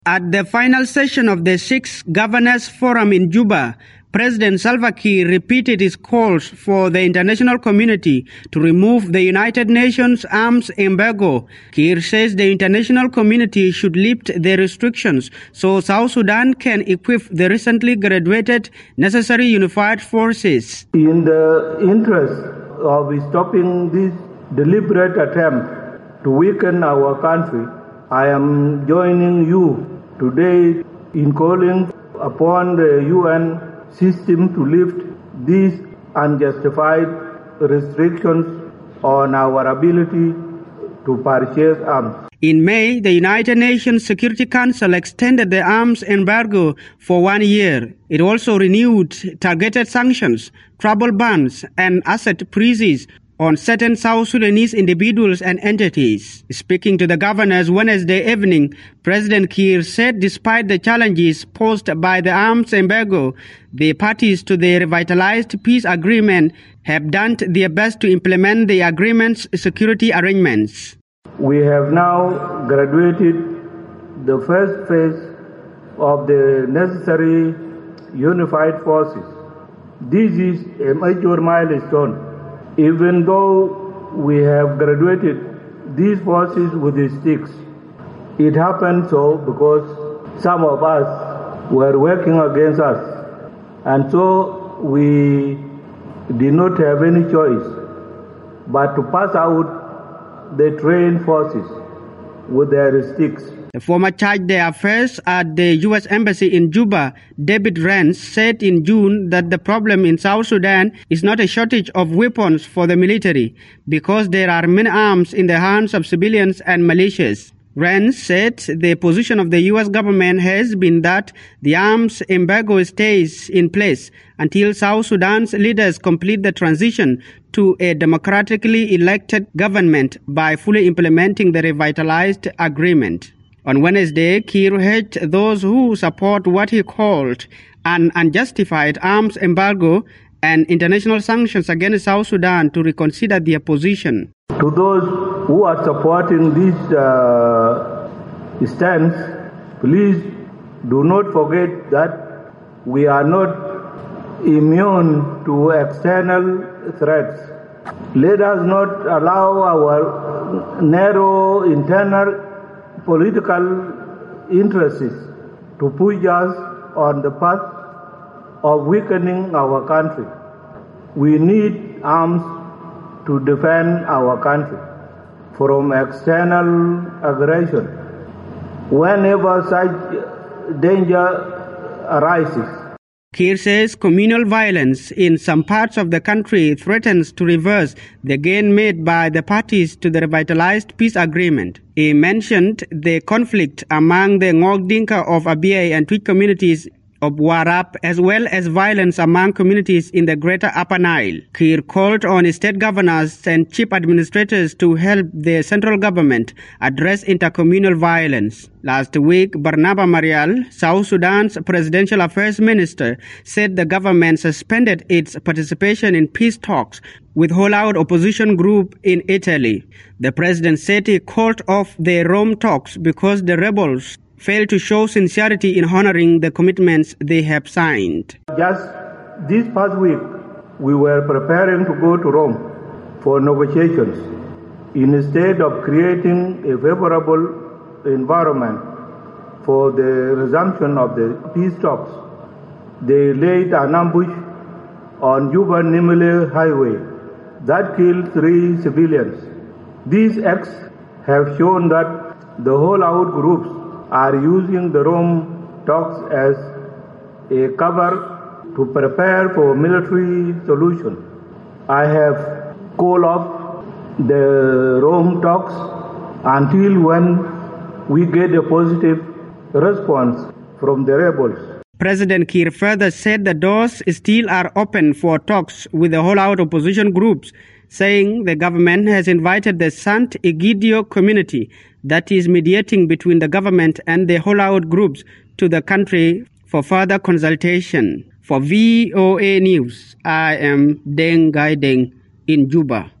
At the final session of the 6th Governors Forum in Juba, President Salva Kiir repeated his calls for the international community to remove the United Nations arms embargo. Kiir says the international community should lift the restrictions so South Sudan can equip the recently graduated necessary unified forces. In the interest of stopping this deliberate attempt to weaken our country, I am joining you today in calling upon the UN system to lift these unjustified restrictions on our ability to purchase arms. In May, the United Nations Security Council extended the arms embargo for 1 year. It also renewed targeted sanctions, travel bans, and asset freezes on certain South Sudanese individuals and entities. Speaking to the governors Wednesday evening, President Kiir said despite the challenges posed by the arms embargo, the parties to the revitalized peace agreement have done their best to implement the agreement's security arrangements. We have now graduated the first phase of the necessary unified forces. This is a major milestone. Even though we have graduated these forces with the sticks, it happened so because some of us were working against us, and so we did not have any choice but to pass out the trained forces with their sticks. The former charge d'affaires at the U.S. Embassy in Juba, David Rance, said in June that the problem in South Sudan is not a shortage of weapons for the military, because there are many arms in the hands of civilians and militias. Rance said the position of the U.S. government has been that the arms embargo stays in place until South Sudan's leaders complete the transition to a democratically elected government by fully implementing the revitalized agreement. On Wednesday, Kiir urged those who support what he called an unjustified arms embargo and international sanctions against South Sudan to reconsider their position. To those who are supporting this stance, please do not forget that we are not immune to external threats. Let us not allow our narrow internal political interests to push us on the path of weakening our country. We need arms to defend our country from external aggression. Whenever such danger arises, Kiir says communal violence in some parts of the country threatens to reverse the gain made by the parties to the revitalized peace agreement. He mentioned the conflict among the Ngok Dinka of Abyei and Twitch communities of Warab, as well as violence among communities in the greater Upper Nile. Kiir called on state governors and chief administrators to help the central government address intercommunal violence. Last week, Barnaba Marial, South Sudan's presidential affairs minister, said the government suspended its participation in peace talks with holdout opposition group in Italy. The president said he called off the Rome talks because the rebels failed to show sincerity in honoring the commitments they have signed. Just this past week, we were preparing to go to Rome for negotiations. Instead of creating a favorable environment for the resumption of the peace talks, they laid an ambush on Juba-Nimule Highway that killed 3 civilians. These acts have shown that the holdout groups are using the Rome talks as a cover to prepare for military solution. I have called off the Rome talks until when we get a positive response from the rebels. President Kiir further said the doors still are open for talks with the holdout opposition groups, saying the government has invited the Sant Egidio community that is mediating between the government and the holdout groups to the country for further consultation. For VOA News, I am Deng Gai Deng in Juba.